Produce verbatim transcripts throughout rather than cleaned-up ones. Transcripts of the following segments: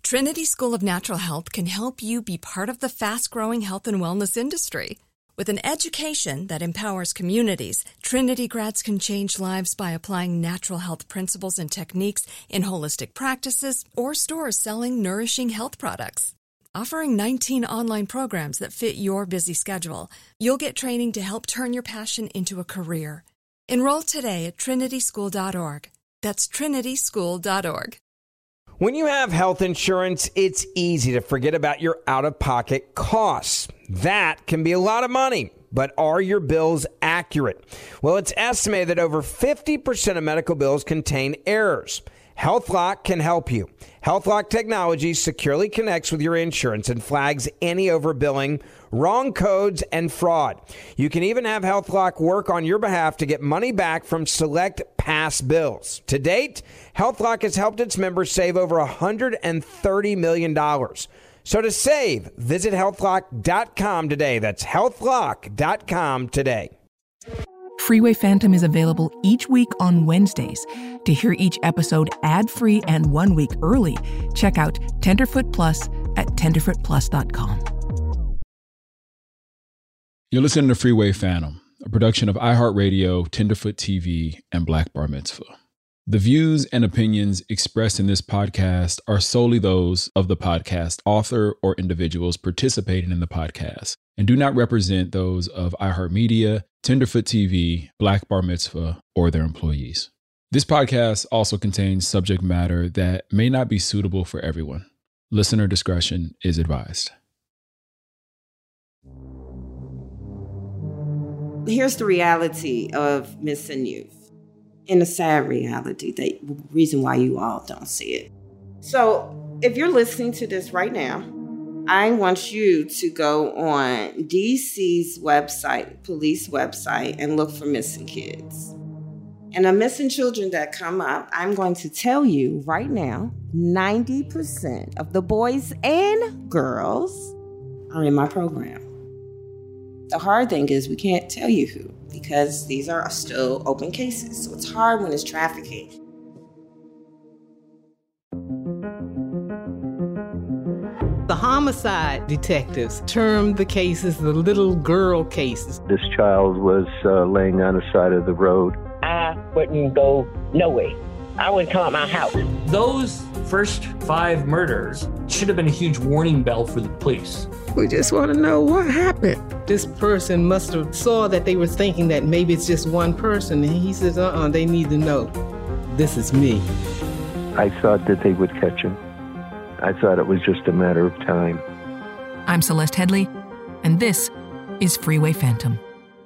Trinity School of Natural Health can help you be part of the fast-growing health and wellness industry. With an education that empowers communities, Trinity grads can change lives by applying natural health principles and techniques in holistic practices or stores selling nourishing health products. Offering nineteen online programs that fit your busy schedule, you'll get training to help turn your passion into a career. Enroll today at trinity school dot org. That's trinity school dot org. When you have health insurance, it's easy to forget about your out-of-pocket costs. That can be a lot of money, but are your bills accurate? Well, it's estimated that over fifty percent of medical bills contain errors. HealthLock can help you. HealthLock technology securely connects with your insurance and flags any overbilling, wrong codes, and fraud. You can even have HealthLock work on your behalf to get money back from select past bills. To date, HealthLock has helped its members save over one hundred thirty million dollars. So to save, visit health lock dot com today. That's health lock dot com today. Freeway Phantom is available each week on Wednesdays. To hear each episode ad-free and one week early, check out Tenderfoot Plus at tenderfoot plus dot com. You're listening to Freeway Phantom, a production of iHeartRadio, Tenderfoot T V, and Black Bar Mitzvah. The views and opinions expressed in this podcast are solely those of the podcast author or individuals participating in the podcast and do not represent those of iHeartMedia, Tenderfoot T V, Black Bar Mitzvah, or their employees. This podcast also contains subject matter that may not be suitable for everyone. Listener discretion is advised. Here's the reality of missing youth. And a sad reality, the reason why you all don't see it. So if you're listening to this right now, I want you to go on D C's website, police website, and look for missing kids. And the missing children that come up, I'm going to tell you right now, ninety percent of the boys and girls are in my program. The hard thing is we can't tell you who, because these are still open cases. So it's hard when it's trafficking. The homicide detectives termed the cases the little girl cases. This child was uh, laying on the side of the road. I wouldn't go nowhere. I wouldn't come out my house. Those first five murders should have been a huge warning bell for the police. We just want to know what happened. This person must have saw that they were thinking that maybe it's just one person. And he says, uh-uh, they need to know. This is me. I thought that they would catch him. I thought it was just a matter of time. I'm Celeste Headley, and this is Freeway Phantom.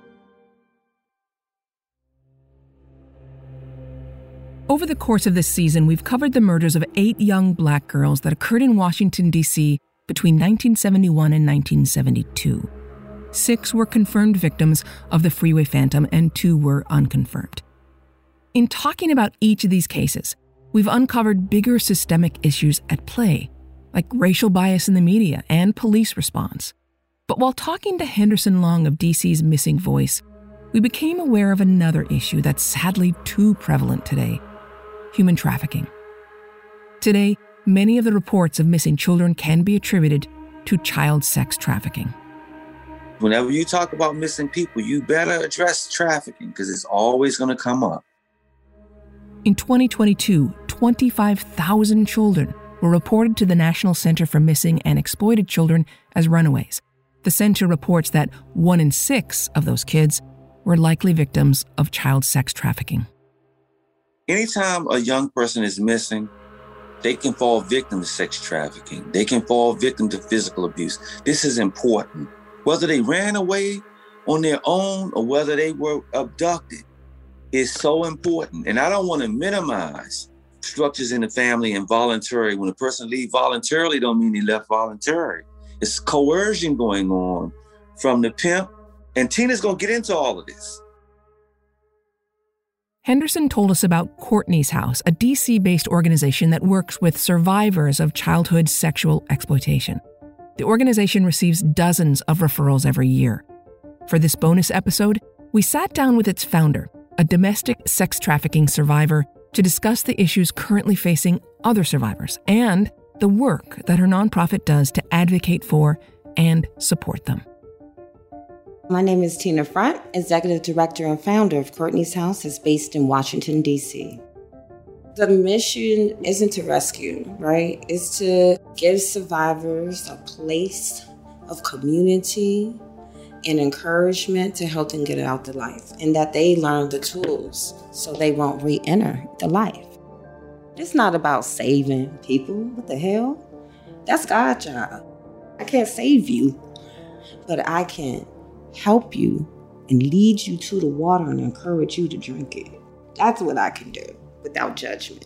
Over the course of this season, we've covered the murders of eight young black girls that occurred in Washington, D C between nineteen seventy-one and nineteen seventy-two. Six were confirmed victims of the Freeway Phantom, and two were unconfirmed. In talking about each of these cases, we've uncovered bigger systemic issues at play, like racial bias in the media and police response. But while talking to Henderson Long of D C's Missing Voice, we became aware of another issue that's sadly too prevalent today: human trafficking. Today, many of the reports of missing children can be attributed to child sex trafficking. Whenever you talk about missing people, you better address trafficking because it's always going to come up. In twenty twenty-two, twenty-five thousand children were reported to the National Center for Missing and Exploited Children as runaways. The center reports that one in six of those kids were likely victims of child sex trafficking. Anytime a young person is missing, they can fall victim to sex trafficking. They can fall victim to physical abuse. This is important. Whether they ran away on their own or whether they were abducted is so important. And I don't want to minimize structures in the family and voluntary. When a person leaves voluntarily, don't mean they left voluntarily. It's coercion going on from the pimp. And Tina's going to get into all of this. Henderson told us about Courtney's House, a D C-based organization that works with survivors of childhood sexual exploitation. The organization receives dozens of referrals every year. For this bonus episode, we sat down with its founder, a domestic sex trafficking survivor, to discuss the issues currently facing other survivors and the work that her nonprofit does to advocate for and support them. My name is Tina Front, Executive Director and founder of Courtney's House, is based in Washington, D C The mission isn't to rescue, right? It's to give survivors a place of community and encouragement to help them get out the life, and that they learn the tools so they won't re-enter the life. It's not about saving people. What the hell? That's God's job. I can't save you, but I can help you and lead you to the water and encourage you to drink it. That's what I can do without judgment.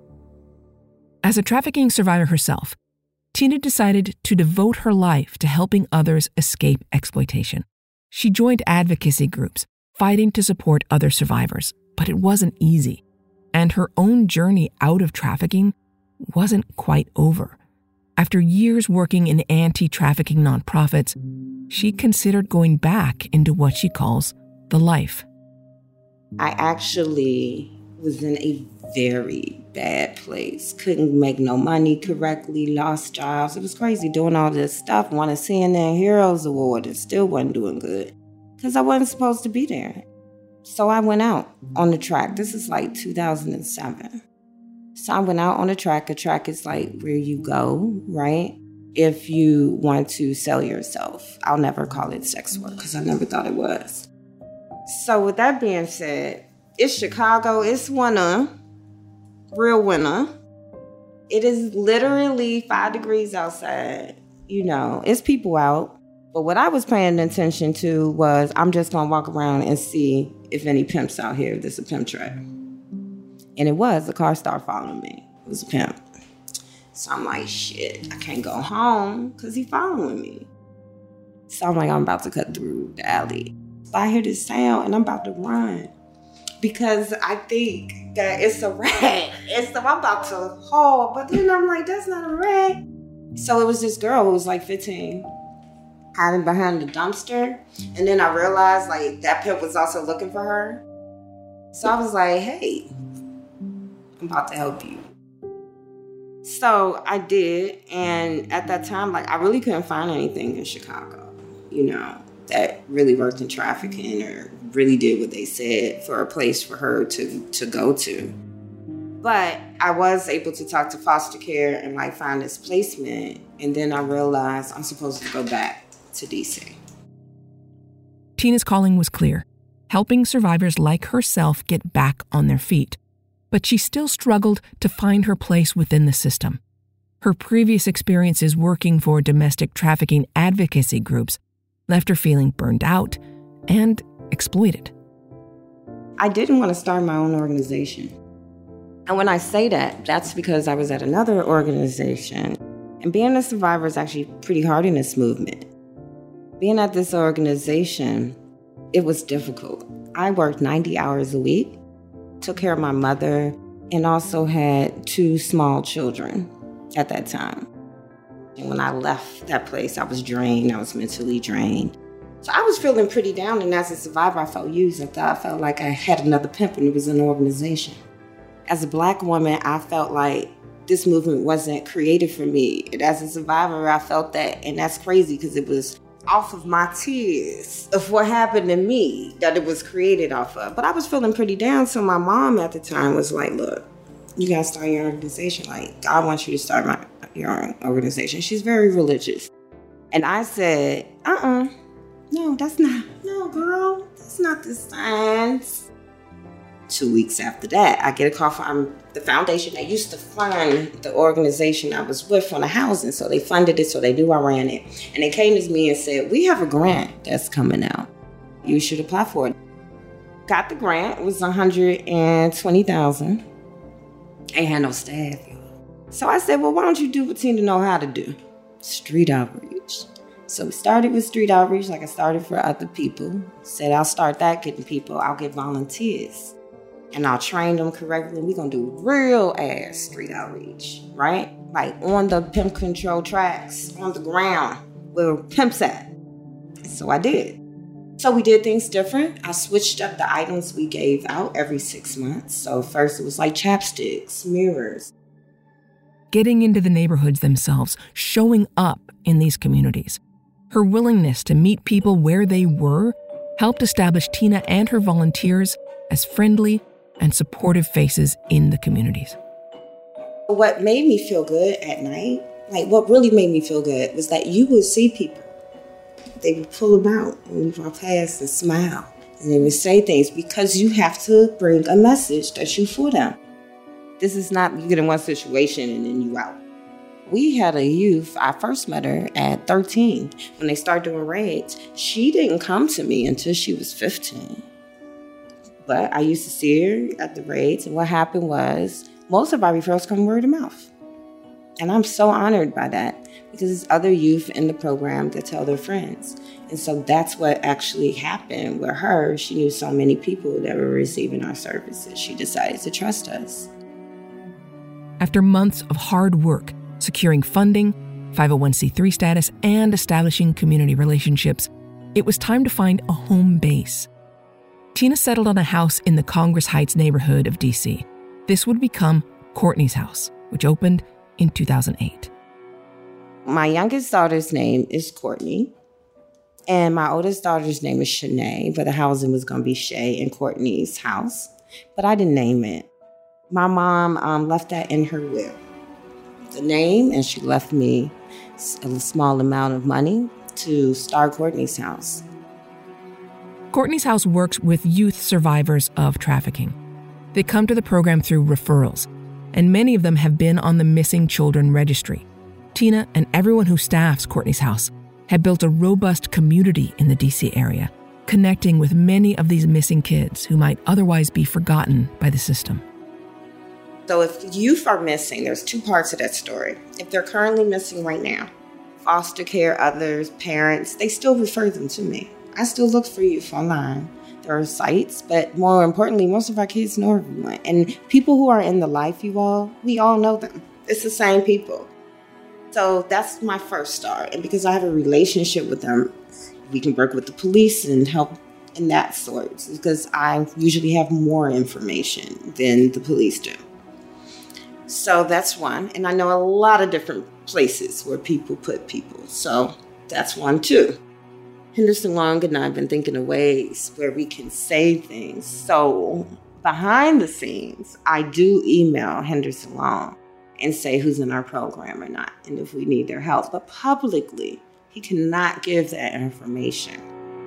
As a trafficking survivor herself, Tina decided to devote her life to helping others escape exploitation. She joined advocacy groups, fighting to support other survivors, but it wasn't easy. And her own journey out of trafficking wasn't quite over. After years working in anti-trafficking nonprofits, she considered going back into what she calls the life. I actually was in a very bad place. Couldn't make no money correctly, lost jobs. It was crazy doing all this stuff. Won a C N N Heroes Award and still wasn't doing good because I wasn't supposed to be there. So I went out on the track. This is like two thousand seven. So I went out on a track. A track is like where you go, right? If you want to sell yourself. I'll never call it sex work because I never thought it was. So with that being said, it's Chicago. It's winter, real winter. It is literally five degrees outside. You know, it's people out. But what I was paying attention to was I'm just going to walk around and see if any pimps out here. This is a pimp track. And it was. The car started following me. It was a pimp. So I'm like, shit, I can't go home because he's following me. So I'm like, I'm about to cut through the alley. So I hear this sound and I'm about to run because I think that it's a rat. And so I'm about to haul, but then I'm like, that's not a rat. So it was this girl who was like fifteen, hiding behind the dumpster. And then I realized like that pimp was also looking for her. So I was like, hey, I'm about to help you. So I did, and at that time, like, I really couldn't find anything in Chicago, you know, that really worked in trafficking or really did what they said for a place for her to, to go to. But I was able to talk to foster care and, like, find this placement, and then I realized I'm supposed to go back to D C. Tina's calling was clear, helping survivors like herself get back on their feet. But she still struggled to find her place within the system. Her previous experiences working for domestic trafficking advocacy groups left her feeling burned out and exploited. I didn't want to start my own organization. And when I say that, that's because I was at another organization. And being a survivor is actually pretty hard in this movement. Being at this organization, it was difficult. I worked ninety hours a week. Took care of my mother, and also had two small children at that time. And when I left that place, I was drained. I was mentally drained. So I was feeling pretty down, and as a survivor, I felt used. I thought I felt like I had another pimp, and it was an organization. As a Black woman, I felt like this movement wasn't created for me. And as a survivor, I felt that, and that's crazy because it was off of my tears of what happened to me that it was created off of. But I was feeling pretty down, so my mom at the time was like, look, you gotta start your organization. Like, God wants you to start my, your own organization. She's very religious. And I said, uh-uh, no, that's not, no, girl, that's not the signs. Two weeks after that, I get a call from the foundation that used to fund the organization I was with on the housing. So they funded it, so they knew I ran it. And they came to me and said, we have a grant that's coming out. You should apply for it. Got the grant. It was one hundred twenty thousand dollars. Ain't had no staff, y'all. So I said, well, why don't you do what Tina know how to do? Street outreach. So we started with street outreach like I started for other people. Said I'll start that, getting people. I'll get volunteers. And I'll train them correctly. We're going to do real ass street outreach, right? Like on the pimp control tracks, on the ground, where pimps at. So I did. So we did things different. I switched up the items we gave out every six months. So first it was like chapsticks, mirrors. getting into the neighborhoods themselves, showing up in these communities. Her willingness to meet people where they were helped establish Tina and her volunteers as friendly and supportive faces in the communities. What made me feel good at night, like what really made me feel good, was that you would see people. They would pull them out and we walk past and smile. And they would say things because you have to bring a message that's you for them. This is not you get in one situation and then you out. We had a youth, I first met her at thirteen. When they started doing raids, she didn't come to me until she was fifteen. But I used to see her at the raids, and what happened was most of our referrals come word of mouth. And I'm so honored by that because there's other youth in the program that tell their friends. And so that's what actually happened with her. She knew so many people that were receiving our services. She decided to trust us. After months of hard work, securing funding, five oh one c three status, and establishing community relationships, it was time to find a home base. Tina settled on a house in the Congress Heights neighborhood of D C. This would become Courtney's house, which opened in two thousand eight. My youngest daughter's name is Courtney, and my oldest daughter's name is Shanae, but the housing was going to be Shay and Courtney's house, but I didn't name it. My mom um, left that in her will, the name, and she left me a small amount of money to start Courtney's house. Courtney's house works with youth survivors of trafficking. They come to the program through referrals, and many of them have been on the Missing Children Registry. Tina and everyone who staffs Courtney's house have built a robust community in the D C area, connecting with many of these missing kids who might otherwise be forgotten by the system. So if youth are missing, there's two parts of that story. If they're currently missing right now, foster care, others, parents, they still refer them to me. I still look for youth online. There are sites, but more importantly, most of our kids know everyone. And people who are in the life, you all, we all know them. It's the same people. So that's my first start. And because I have a relationship with them, we can work with the police and help in that sort. Because I usually have more information than the police do. So that's one. And I know a lot of different places where people put people. So that's one too. Henderson Long and I have been thinking of ways where we can save things. So behind the scenes, I do email Henderson Long and say who's in our program or not, and if we need their help. But publicly, he cannot give that information.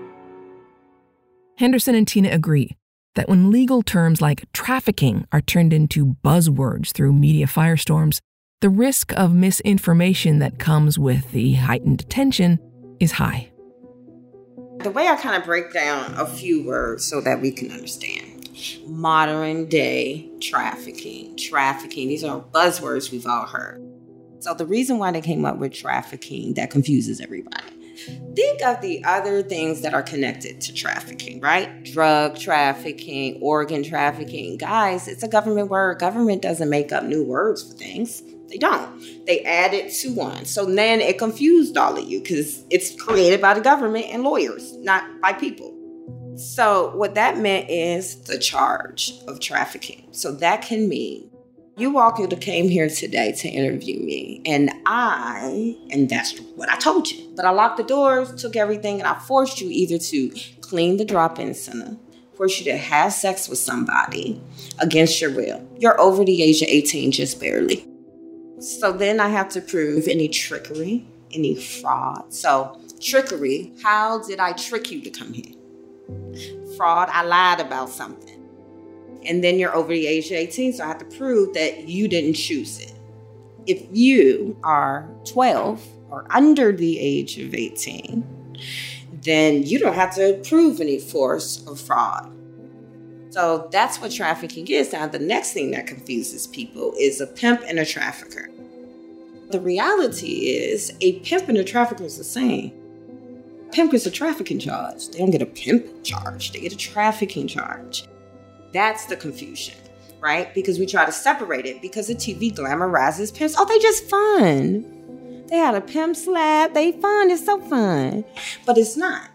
Henderson and Tina agree that when legal terms like trafficking are turned into buzzwords through media firestorms, the risk of misinformation that comes with the heightened attention is high. The way I kind of break down a few words so that we can understand. Modern day trafficking. Trafficking, these are buzzwords we've all heard. So the reason why they came up with trafficking, that confuses everybody. Think of the other things that are connected to trafficking, right? Drug trafficking, organ trafficking. Guys, it's a government word. Government doesn't make up new words for things. They don't. They add it to one. So then it confused all of you because it's created by the government and lawyers, not by people. So what that meant is the charge of trafficking. So that can mean you all could have came here today to interview me, and I, and that's what I told you. But I locked the doors, took everything, and I forced you either to clean the drop-in center, forced you to have sex with somebody against your will. You're over the age of eighteen, just barely. So then I have to prove any trickery, any fraud. So trickery, how did I trick you to come here? Fraud, I lied about something. And then you're over the age of eighteen, so I have to prove that you didn't choose it. If you are twelve or under the age of eighteen, then you don't have to prove any force or fraud. So that's what trafficking is. Now, the next thing that confuses people is a pimp and a trafficker. The reality is a pimp and a trafficker is the same. Pimp gets a trafficking charge. They don't get a pimp charge. They get a trafficking charge. That's the confusion, right? Because we try to separate it because the T V glamorizes pimps. Oh, they just fun. They had a pimp slap. They fun. It's so fun. But it's not.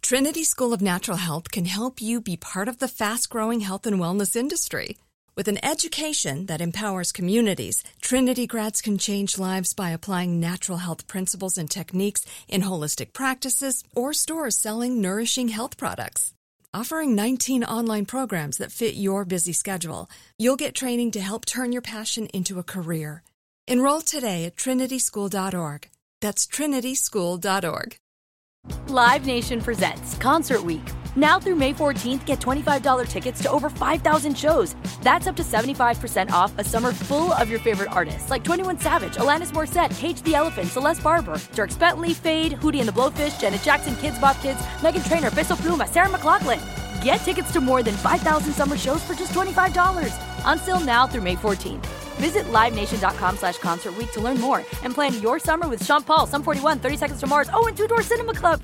Trinity School of Natural Health can help you be part of the fast-growing health and wellness industry. With an education that empowers communities, Trinity grads can change lives by applying natural health principles and techniques in holistic practices or stores selling nourishing health products. Offering nineteen online programs that fit your busy schedule, you'll get training to help turn your passion into a career. Enroll today at trinity school dot org. That's trinity school dot org. Live Nation presents Concert Week. Now through May fourteenth, get twenty-five dollars tickets to over five thousand shows. That's up to seventy-five percent off a summer full of your favorite artists like twenty-one Savage, Alanis Morissette, Cage the Elephant, Celeste Barber, Dierks Bentley, Fade, Hootie and the Blowfish, Janet Jackson, Kids Bop Kids, Meghan Trainor, Bissell Pluma, Sarah McLachlan. Get tickets to more than five thousand summer shows for just twenty-five dollars. Until now through May fourteenth. Visit livenation.com slash concert week to learn more and plan your summer with Sean Paul, Sum forty-one, thirty Seconds to Mars, oh, and Two Door Cinema Club.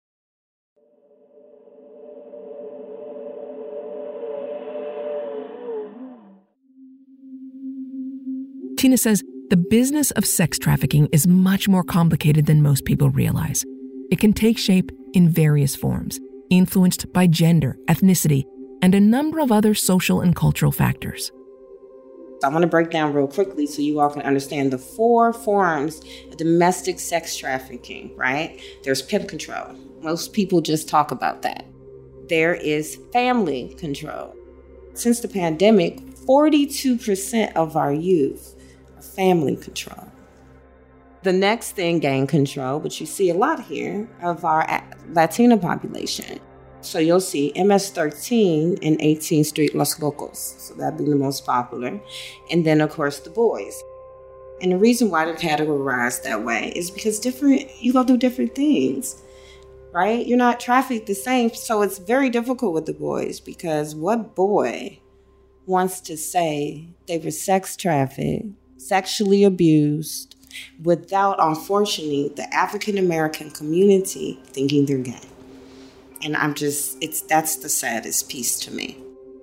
Tina says the business of sex trafficking is much more complicated than most people realize. It can take shape in various forms, influenced by gender, ethnicity, and a number of other social and cultural factors. I want to break down real quickly so you all can understand the four forms of domestic sex trafficking, right? There's pimp control. Most people just talk about that. There is family control. Since the pandemic, forty-two percent of our youth are family control. The next thing, gang control, which you see a lot here, of our Latina population. So you'll see M S thirteen and eighteenth Street Los Locos. So that'd be the most popular. And then, of course, the boys. And the reason why they're categorized that way is because different, you go through different things, right? You're not trafficked the same. So it's very difficult with the boys because what boy wants to say they were sex trafficked, sexually abused, without, unfortunately, the African-American community thinking they're gay? And I'm just, it's that's the saddest piece to me.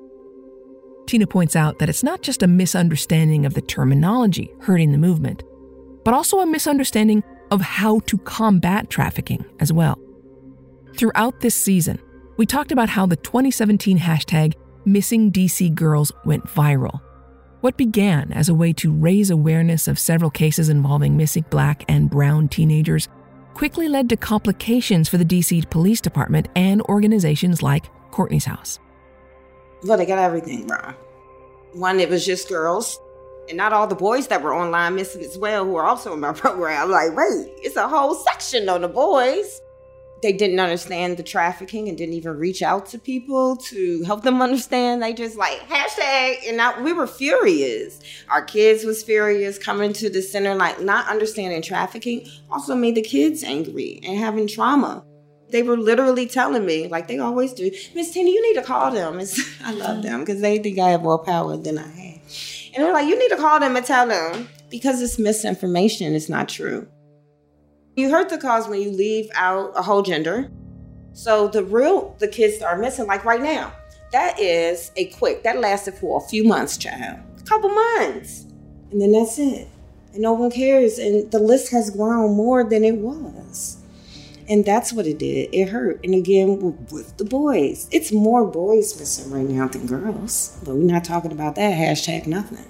Tina points out that it's not just a misunderstanding of the terminology hurting the movement, but also a misunderstanding of how to combat trafficking as well. Throughout this season, we talked about how the twenty seventeen hashtag Missing D C Girls went viral. What began as a way to raise awareness of several cases involving missing Black and brown teenagers quickly led to complications for the D C Police Department and organizations like Courtney's House. Well, they got everything wrong. One, it was just girls, and not all the boys that were online missing as well, who were also in my program. I'm like, wait, it's a whole section on the boys. They didn't understand the trafficking and didn't even reach out to people to help them understand. They just like, hashtag, and I, we were furious. Our kids was furious coming to the center, like not understanding trafficking also made the kids angry and having trauma. They were literally telling me, like they always do, Miss Tina, you need to call them. It's, I love them because they think I have more power than I have. And they're like, you need to call them and tell them because it's misinformation. It's not true. You heard the cause when you leave out a whole gender. So the real, the kids are missing, like right now. That is a quick, that lasted for a few months, child. A couple months. And then that's it. And no one cares. And the list has grown more than it was. And that's what it did. It hurt. And again, with the boys. It's more boys missing right now than girls. But we're not talking about that. Hashtag nothing.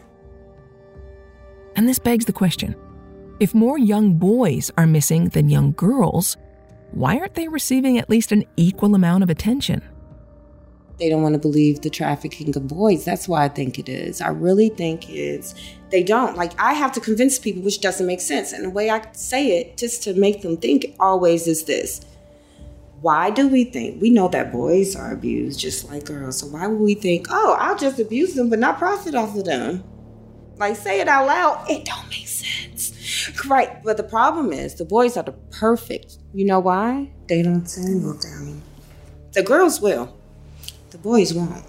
And this begs the question. If more young boys are missing than young girls, why aren't they receiving at least an equal amount of attention? They don't want to believe the trafficking of boys. That's why I think it is. I really think it's, they don't. Like, I have to convince people, which doesn't make sense. And the way I say it, just to make them think always is this. Why do we think, we know that boys are abused just like girls. So why would we think, oh, I'll just abuse them but not profit off of them? Like, say it out loud. It don't make sense. Right. But the problem is the boys are the perfect. You know why? They don't say no down. The girls will. The boys won't.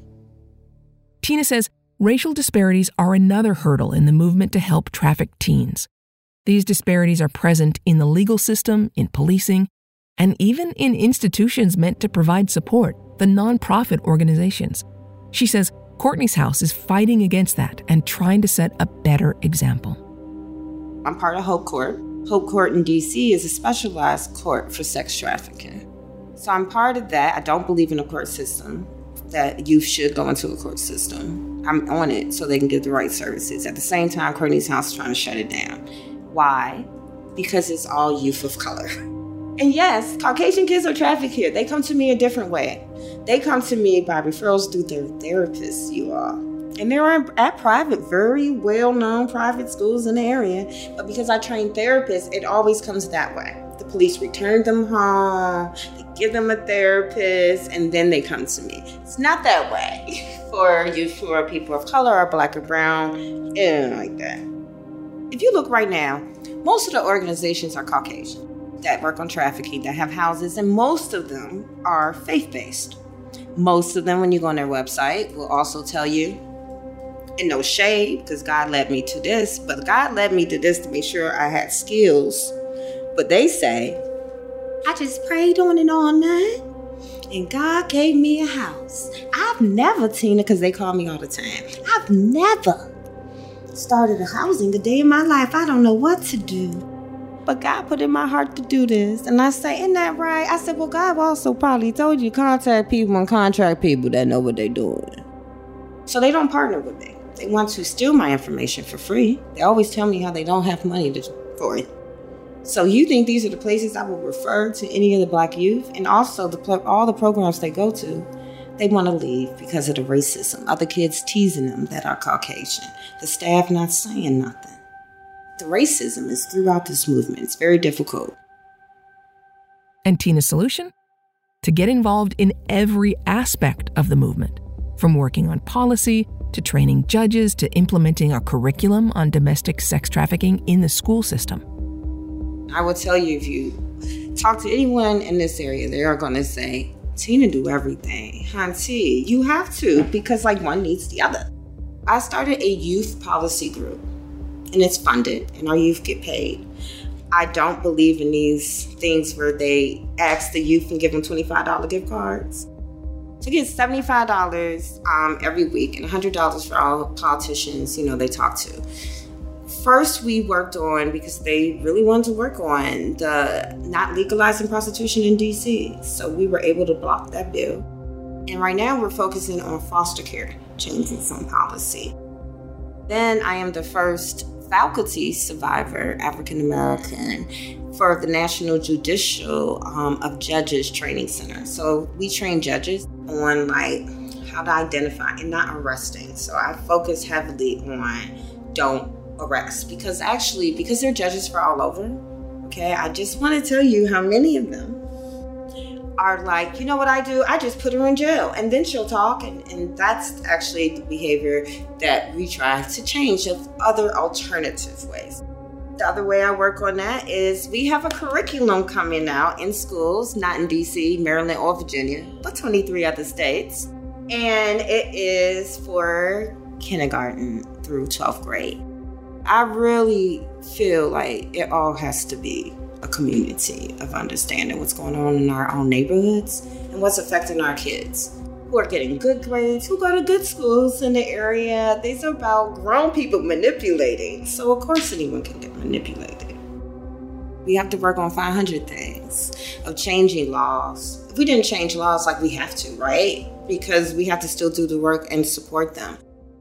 Tina says racial disparities are another hurdle in the movement to help traffic teens. These disparities are present in the legal system, in policing, and even in institutions meant to provide support, the nonprofit organizations. She says Courtney's House is fighting against that and trying to set a better example. I'm part of Hope Court. Hope Court in D C is a specialized court for sex trafficking. So I'm part of that. I don't believe in a court system, that youth should go into a court system. I'm on it so they can get the right services. At the same time, Courtney's House is trying to shut it down. Why? Because it's all youth of color. And yes, Caucasian kids are trafficked here. They come to me a different way. They come to me by referrals through their therapists, you all. And they're at private, very well-known private schools in the area. But because I train therapists, it always comes that way. The police return them home, they give them a therapist, and then they come to me. It's not that way for youth who are people of color or black or brown, anything like that. If you look right now, most of the organizations are Caucasian that work on trafficking, that have houses, and most of them are faith-based. Most of them, when you go on their website, will also tell you, and no shade, because God led me to this, but God led me to this to make sure I had skills. But they say, I just prayed on it all night, and God gave me a house. I've never, Tina, because they call me all the time, I've never started a housing a day in my life. I don't know what to do. But God put in my heart to do this. And I say, isn't that right? I said, well, God also probably told you to contact people and contract people that know what they're doing. So they don't partner with me. They want to steal my information for free. They always tell me how they don't have money to, for it. So you think these are the places I will refer to any of the black youth? And also the all the programs they go to, they want to leave because of the racism. Other kids teasing them that are Caucasian. The staff not saying nothing. The racism is throughout this movement. It's very difficult. And Tina's solution? To get involved in every aspect of the movement, from working on policy to training judges to implementing a curriculum on domestic sex trafficking in the school system. I will tell you, if you talk to anyone in this area, they are going to say, Tina do everything. Hunty, you have to, because like one needs the other. I started a youth policy group, and it's funded, and our youth get paid. I don't believe in these things where they ask the youth and give them twenty-five dollars gift cards. To get seventy-five dollars um, every week and one hundred dollars for all politicians, you know, they talk to. First, we worked on, because they really wanted to work on the not legalizing prostitution in D C. So we were able to block that bill. And right now we're focusing on foster care, changing some policy. Then I am the first faculty survivor, African American, for the National Judicial um, of Judges Training Center. So we train judges on like how to identify and not arresting. So I focus heavily on don't arrest, because actually, because they're judges for all over, okay, I just want to tell you how many of them are like, you know what I do? I just put her in jail and then she'll talk. And, and that's actually the behavior that we try to change of other alternative ways. The other way I work on that is we have a curriculum coming out in schools, not in D C, Maryland, or Virginia, but twenty-three other states. And it is for kindergarten through twelfth grade. I really feel like it all has to be a community of understanding what's going on in our own neighborhoods and what's affecting our kids who are getting good grades, who go to good schools in the area. These are about grown people manipulating. So of course anyone can get manipulated. We have to work on five hundred things of changing laws. If we didn't change laws like we have to, right? Because we have to still do the work and support them.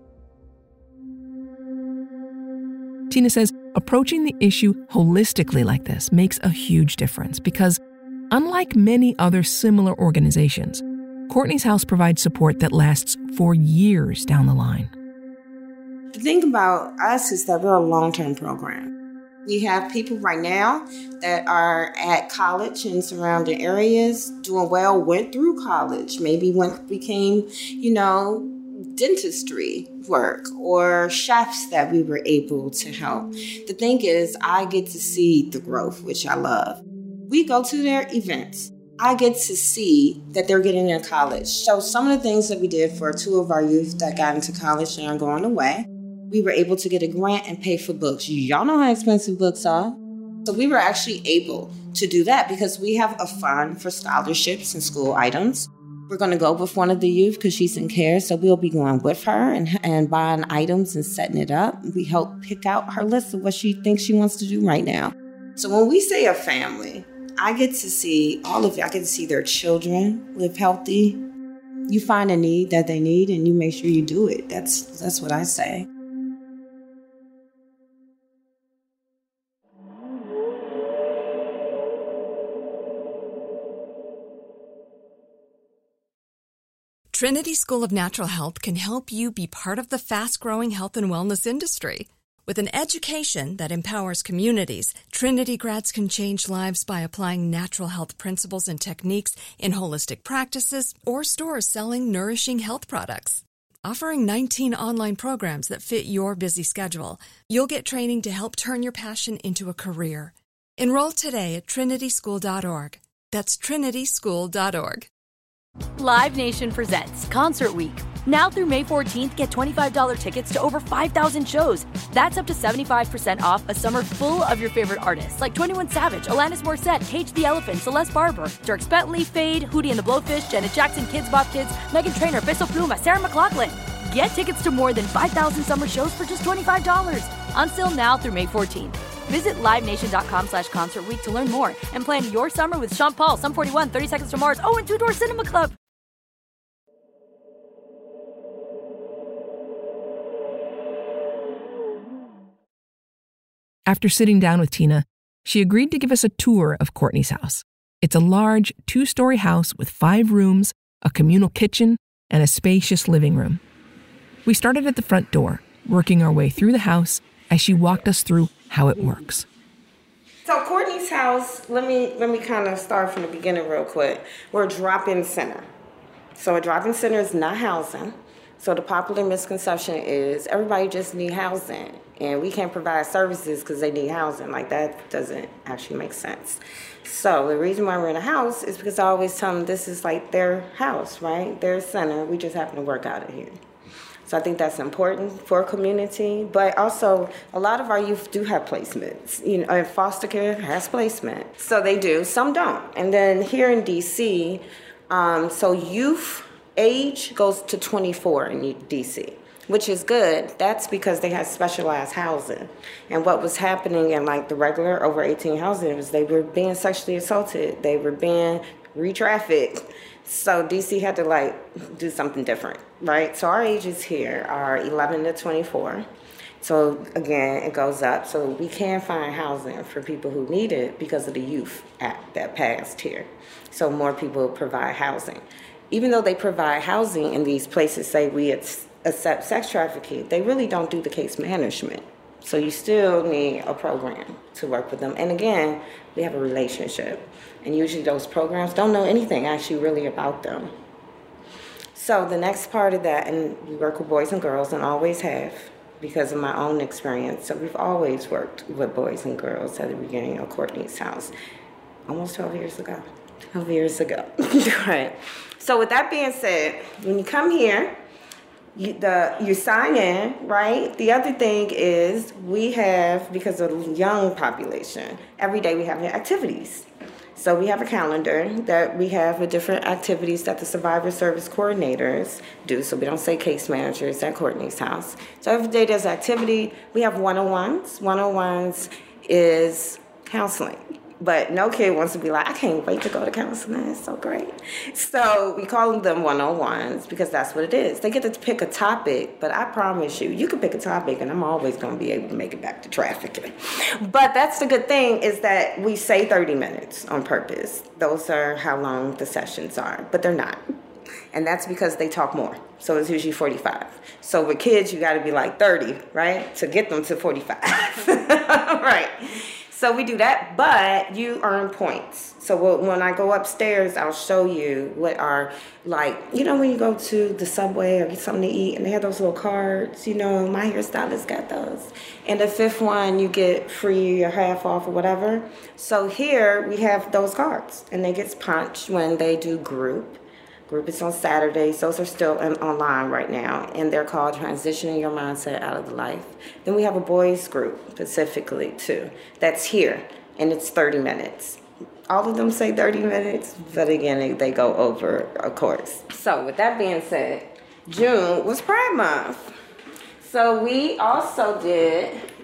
Tina says approaching the issue holistically like this makes a huge difference because, unlike many other similar organizations, Courtney's House provides support that lasts for years down the line. The thing about us is that we're a long-term program. We have people right now that are at college and surrounding areas doing well, went through college, maybe went became, you know, dentistry work or chefs that we were able to help. The thing is, I get to see the growth, which I love. We go to their events. I get to see that they're getting into college. So some of the things that we did for two of our youth that got into college and are going away, we were able to get a grant and pay for books. Y'all know how expensive books are. So we were actually able to do that because we have a fund for scholarships and school items. We're going to go with one of the youth because she's in care, so we'll be going with her and, and buying items and setting it up. We help pick out her list of what she thinks she wants to do right now. So when we say a family, I get to see all of it. I get to see their children live healthy. You find a need that they need and you make sure you do it. That's that's what I say. Trinity School of Natural Health can help you be part of the fast-growing health and wellness industry. With an education that empowers communities, Trinity grads can change lives by applying natural health principles and techniques in holistic practices or stores selling nourishing health products. Offering nineteen online programs that fit your busy schedule, you'll get training to help turn your passion into a career. Enroll today at trinity school dot org. That's trinity school dot org. Live Nation presents Concert Week. Now through May fourteenth, get twenty-five dollars tickets to over five thousand shows. That's up to seventy-five percent off a summer full of your favorite artists like twenty-one Savage, Alanis Morissette, Cage the Elephant, Celeste Barber, Dierks Bentley, Fade, Hootie and the Blowfish, Janet Jackson, Kids Bop Kids, Meghan Trainor, Peso Pluma, Sarah McLachlan. Get tickets to more than five thousand summer shows for just twenty-five dollars. Until now through May fourteenth. Visit livenation.com slash concert week to learn more and plan your summer with Sean Paul, Sum forty-one, thirty Seconds to Mars, oh, and Two Door Cinema Club. After sitting down with Tina, she agreed to give us a tour of Courtney's house. It's a large, two-story house with five rooms, a communal kitchen, and a spacious living room. We started at the front door, working our way through the house as she walked us through how it works. So Courtney's house, let me let me kind of start from the beginning real quick. We're a drop-in center. So a drop-in center is not housing. So the popular misconception is everybody just need housing and we can't provide services because they need housing. Like that doesn't actually make sense. So the reason why we're in a house is because I always tell them this is like their house, right? Their center. We just happen to work out of here. So I think that's important for a community, but also a lot of our youth do have placements. You know, foster care has placement, so they do. Some don't. And then here in D C, um, so youth age goes to twenty-four in D C, which is good. That's because they had specialized housing. And what was happening in like the regular over eighteen housing was they were being sexually assaulted. They were being re-trafficked. So D C had to like do something different, right? So our ages here are eleven to twenty-four. So again, it goes up. So we can find housing for people who need it because of the Youth Act that passed here. So more people provide housing. Even though they provide housing in these places, say we accept sex trafficking, they really don't do the case management. So you still need a program to work with them. And again, we have a relationship. And usually those programs don't know anything actually really about them. So the next part of that, and we work with boys and girls and always have because of my own experience. So we've always worked with boys and girls at the beginning of Courtney's house, almost twelve years ago. twelve years ago, right? So with that being said, when you come here, You, the, you sign in, right? The other thing is we have, because of the young population, every day we have activities. So we have a calendar that we have with different activities that the survivor service coordinators do. So we don't say case managers at Courtney's house. So every day there's activity. We have one-on-ones. One-on-ones is counseling. But no kid wants to be like, I can't wait to go to counseling. It's so great. So we call them one-on-ones because that's what it is. They get to pick a topic, but I promise you, you can pick a topic and I'm always going to be able to make it back to trafficking. But that's the good thing is that we say thirty minutes on purpose. Those are how long the sessions are, but they're not. And that's because they talk more. So it's usually forty-five. So with kids, you got to be like thirty, right? To get them to forty-five, right? So we do that, but you earn points. So when I go upstairs, I'll show you what are like, you know, when you go to the Subway or get something to eat and they have those little cards, you know, my hairstylist got those. And the fifth one, you get free or half off or whatever. So here we have those cards and they get punched when they do group. Group is on Saturdays. Those are still in, online right now, and they're called Transitioning Your Mindset Out of the Life. Then we have a boys group specifically, too, that's here, and it's thirty minutes. All of them say thirty minutes, but again, they go over, of course. So with that being said, June was Pride Month. So we also did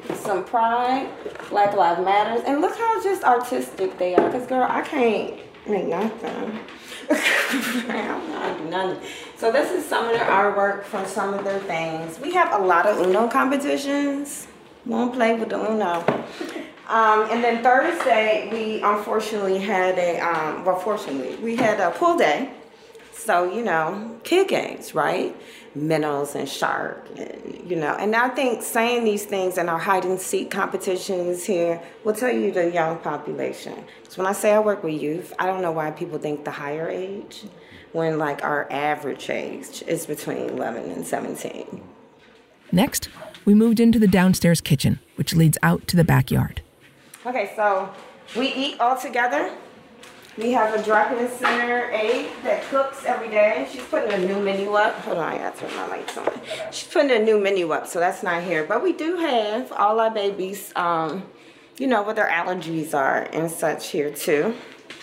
some pride, Black Lives Matters, and look how just artistic they are. Because, girl, I can't make nothing. I'm not do nothing. So this is some of their artwork from some of their things. We have a lot of Uno competitions. Won't play with the Uno. Um, and then Thursday, we unfortunately had a, um, well, fortunately, we had a pool day. So, you know, kid games, right? Minnows and shark, and, you know. And I think saying these things in our hide and seek competitions here will tell you the young population. So when I say I work with youth, I don't know why people think the higher age, when like our average age is between eleven and seventeen. Next, we moved into the downstairs kitchen, which leads out to the backyard. Okay, so we eat all together. We have a drop-in center aide that cooks every day. She's putting a new menu up. Hold on, I gotta turn my lights on. She's putting a new menu up, so that's not here. But we do have all our babies, um, you know, what their allergies are and such here too.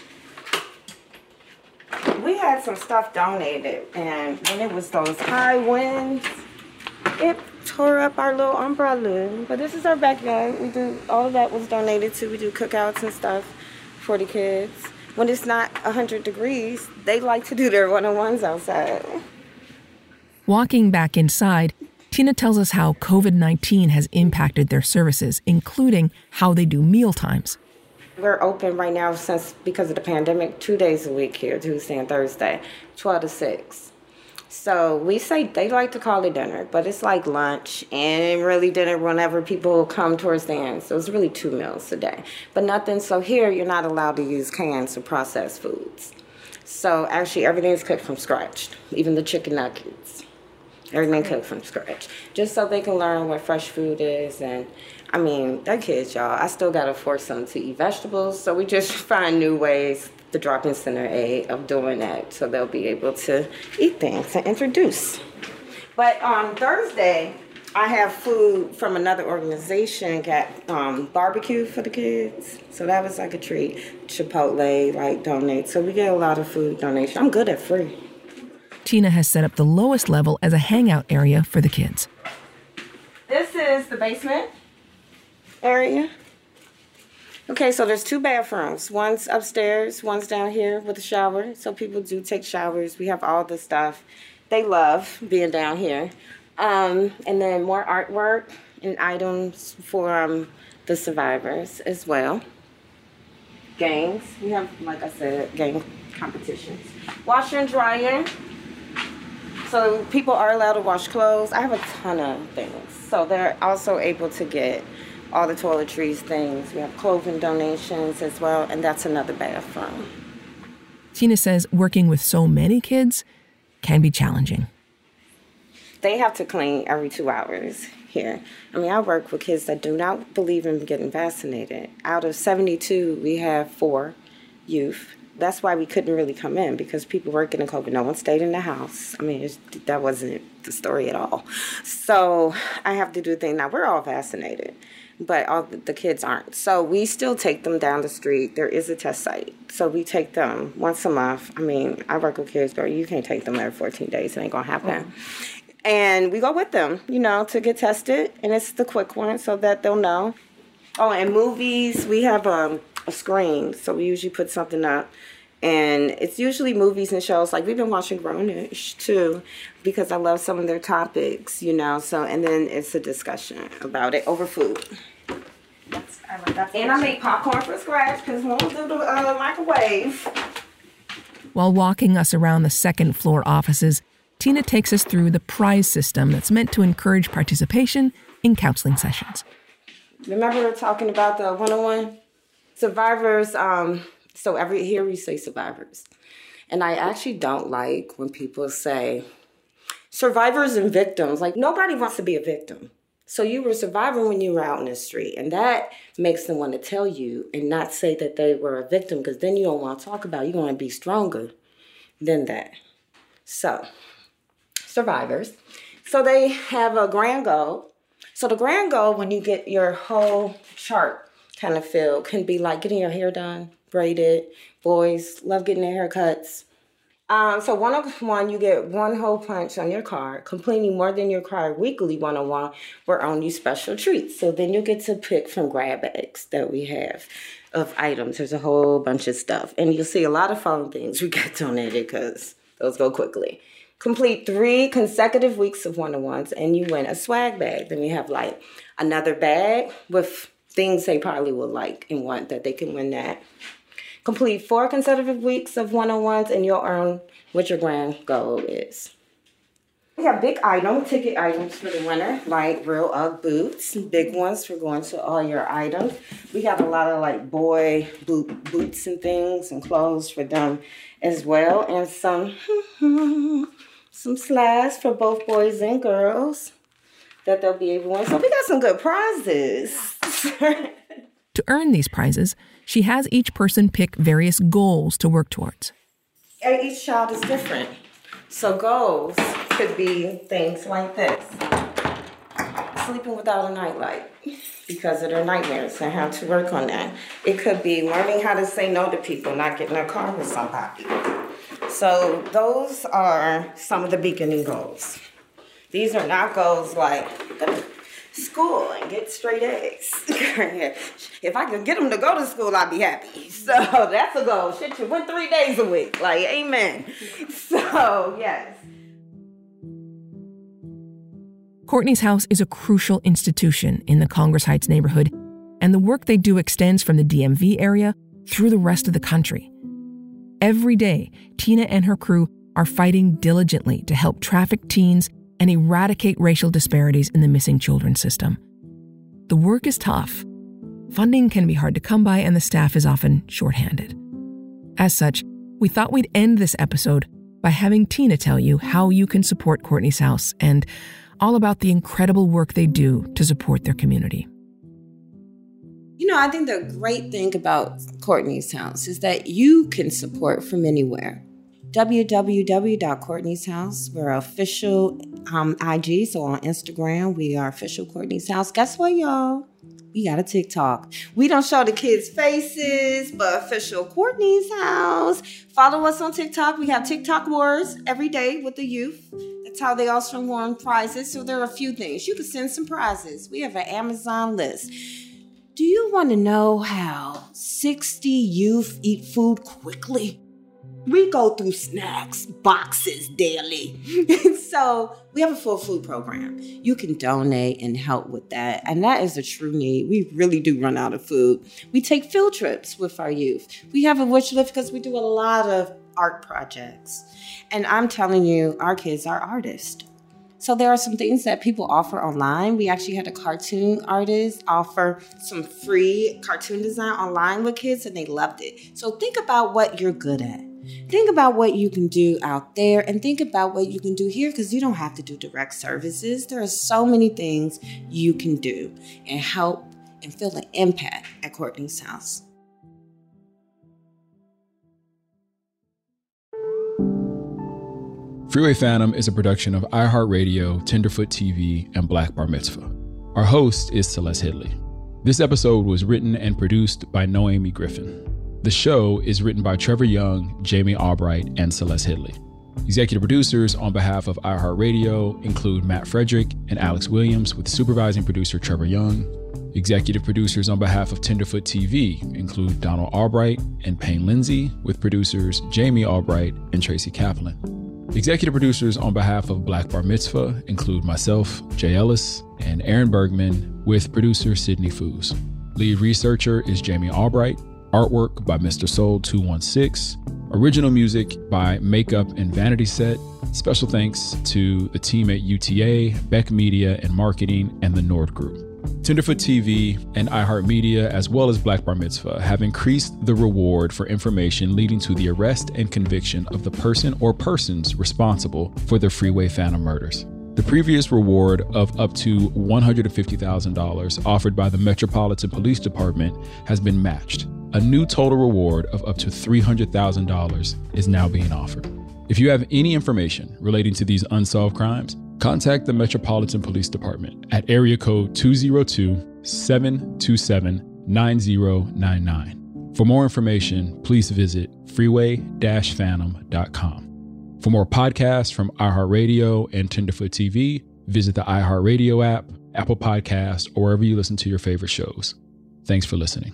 We had some stuff donated, and when it was those high winds, it tore up our little umbrella. But this is our backyard. We do, all of that was donated too. We do cookouts and stuff for the kids. When it's not one hundred degrees, they like to do their one-on-ones outside. Walking back inside, Tina tells us how covid nineteen has impacted their services, including how they do meal times. We're open right now since, because of the pandemic, two days a week here, Tuesday and Thursday, twelve to six. So we say, they like to call it dinner, but it's like lunch and really dinner whenever people come towards the end. So it's really two meals a day. But nothing, so here you're not allowed to use cans or processed foods. So actually everything's cooked from scratch, even the chicken nuggets. Everything cooked from scratch, just so they can learn what fresh food is. And I mean, they're kids, y'all. I still gotta force them to eat vegetables, so we just find new ways, the drop-in center aid, of doing that, so they'll be able to eat things and introduce. But on Thursday, I have food from another organization, got um, barbecue for the kids. So that was like a treat. Chipotle, like, donate. So we get a lot of food donation. I'm good at free. Tina has set up the lowest level as a hangout area for the kids. This is the basement area. Okay, so there's two bathrooms. One's upstairs, one's down here with a shower. So people do take showers. We have all the stuff. They love being down here. Um, and then more artwork and items for um, the survivors as well. Games. We have, like I said, game competitions. Washer and dryer. So people are allowed to wash clothes. I have a ton of things. So they're also able to get all the toiletries things. We have clothing donations as well, and that's another bathroom. Tina says working with so many kids can be challenging. They have to clean every two hours here. I mean, I work with kids that do not believe in getting vaccinated. Out of seventy-two, we have four youth. That's why we couldn't really come in, because people were getting COVID. No one stayed in the house. I mean, it's, that wasn't the story at all. So I have to do things. Now, we're all vaccinated, but all the kids aren't. So we still take them down the street. There is a test site. So we take them once a month. I mean, I work with kids, girl. You can't take them every fourteen days. It ain't going to happen. Mm. And we go with them, you know, to get tested. And it's the quick one so that they'll know. Oh, and movies, we have um, a screen. So we usually put something up. And it's usually movies and shows. Like, we've been watching Grownish, too, because I love some of their topics, you know. So, and then it's a discussion about it over food. That's, I like that. And I make popcorn from scratch because we won't do the uh, microwave. While walking us around the second floor offices, Tina takes us through the prize system that's meant to encourage participation in counseling sessions. Remember we were talking about the one-on-one? Survivors, um, so every here we say survivors. And I actually don't like when people say survivors and victims. Like, nobody wants to be a victim. So you were a survivor when you were out in the street. And that makes them want to tell you and not say that they were a victim, because then you don't want to talk about it. You want to be stronger than that. So, survivors. So they have a grand goal. So the grand goal, when you get your whole chart kind of filled, can be like getting your hair done, braided. Boys love getting their haircuts. Um, so one oh one, you get one whole punch on your card. Completing more than your card weekly one oh one will earn you special treats. So then you get to pick from grab bags that we have of items. There's a whole bunch of stuff. And you'll see a lot of fun things we get donated because those go quickly. Complete three consecutive weeks of one oh ones and you win a swag bag. Then you have like another bag with things they probably would like and want that they can win that. Complete four consecutive weeks of one oh ones and you'll earn what your grand goal is. We have big item, ticket items for the winner, like real UGG boots, big ones for going to all your items. We have a lot of like boy boot, boots and things and clothes for them as well. And some, some slides for both boys and girls that they'll be able to win. So we got some good prizes. To earn these prizes, she has each person pick various goals to work towards. Each child is different. So goals could be things like this. Sleeping without a nightlight because of their nightmares and how to work on that. It could be learning how to say no to people, not getting in a car with somebody. So those are some of the beginning goals. These are not goals like school and get straight A's. If I could get them to go to school, I'd be happy. So that's a goal. Shit, you went three days a week. Like, amen. So, yes. Courtney's House is a crucial institution in the Congress Heights neighborhood, and the work they do extends from the D M V area through the rest of the country. Every day, Tina and her crew are fighting diligently to help traffic teens and eradicate racial disparities in the missing children system. The work is tough. Funding can be hard to come by, and the staff is often shorthanded. As such, we thought we'd end this episode by having Tina tell you how you can support Courtney's House and all about the incredible work they do to support their community. You know, I think the great thing about Courtney's House is that you can support from anywhere. w w w dot courtneys house. We're official um, I G, so on Instagram, we are official Courtney's House. Guess what, y'all? We got a TikTok. We don't show the kids' faces, but official Courtney's House. Follow us on TikTok. We have TikTok wars every day with the youth. That's how they also won prizes. So there are a few things. You can send some prizes. We have an Amazon list. Do you want to know how sixty youth eat food quickly? We go through snacks, boxes daily. So we have a full food program. You can donate and help with that. And that is a true need. We really do run out of food. We take field trips with our youth. We have a wish list because we do a lot of art projects. And I'm telling you, our kids are artists. So there are some things that people offer online. We actually had a cartoon artist offer some free cartoon design online with kids, and they loved it. So think about what you're good at. Think about what you can do out there and think about what you can do here, because you don't have to do direct services. There are so many things you can do and help and feel an impact at Courtney's House. Freeway Phantom is a production of iHeartRadio, Tenderfoot T V, and Black Bar Mitzvah. Our host is Celeste Hidley. This episode was written and produced by Noemi Griffin. The show is written by Trevor Young, Jamie Albright, and Celeste Hidley. Executive producers on behalf of iHeartRadio include Matt Frederick and Alex Williams, with supervising producer Trevor Young. Executive producers on behalf of Tenderfoot T V include Donald Albright and Payne Lindsay, with producers Jamie Albright and Tracy Kaplan. Executive producers on behalf of Black Bar Mitzvah include myself, Jay Ellis, and Aaron Bergman, with producer Sydney Foos. Lead researcher is Jamie Albright. Artwork by Mister Soul two one six. Original music by Makeup and Vanity Set. Special thanks to the team at U T A, Beck Media and Marketing, and the Nord Group. Tenderfoot T V and iHeartMedia, as well as Black Bar Mitzvah, have increased the reward for information leading to the arrest and conviction of the person or persons responsible for the Freeway Phantom murders. The previous reward of up to one hundred fifty thousand dollars offered by the Metropolitan Police Department has been matched. A new total reward of up to three hundred thousand dollars is now being offered. If you have any information relating to these unsolved crimes, contact the Metropolitan Police Department at area code two oh two, seven two seven, nine oh nine nine. For more information, please visit freeway dash phantom dot com. For more podcasts from iHeartRadio and Tenderfoot T V, visit the iHeartRadio app, Apple Podcasts, or wherever you listen to your favorite shows. Thanks for listening.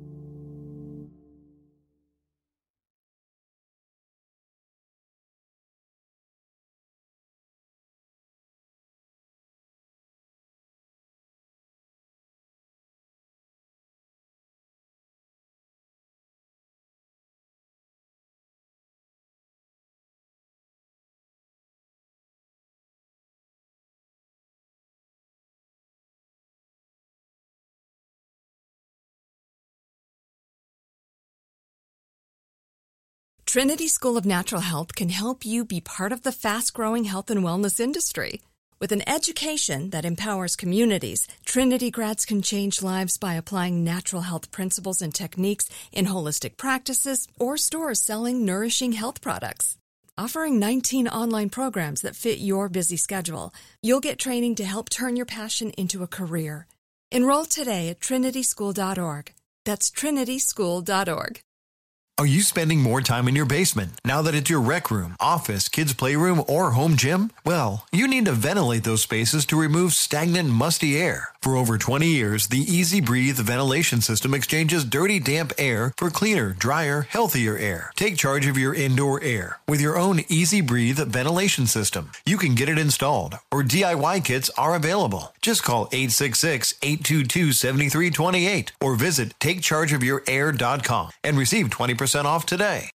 Trinity School of Natural Health can help you be part of the fast-growing health and wellness industry. With an education that empowers communities, Trinity grads can change lives by applying natural health principles and techniques in holistic practices or stores selling nourishing health products. Offering nineteen online programs that fit your busy schedule, you'll get training to help turn your passion into a career. Enroll today at trinity school dot org. That's trinity school dot org. Are you spending more time in your basement now that it's your rec room, office, kids' playroom, or home gym? Well, you need to ventilate those spaces to remove stagnant, musty air. For over twenty years, the Easy Breathe ventilation system exchanges dirty, damp air for cleaner, drier, healthier air. Take charge of your indoor air with your own Easy Breathe ventilation system. You can get it installed, or D I Y kits are available. Just call eight six six, eight two two, seven three two eight or visit take charge of your air dot com and receive twenty percent off today.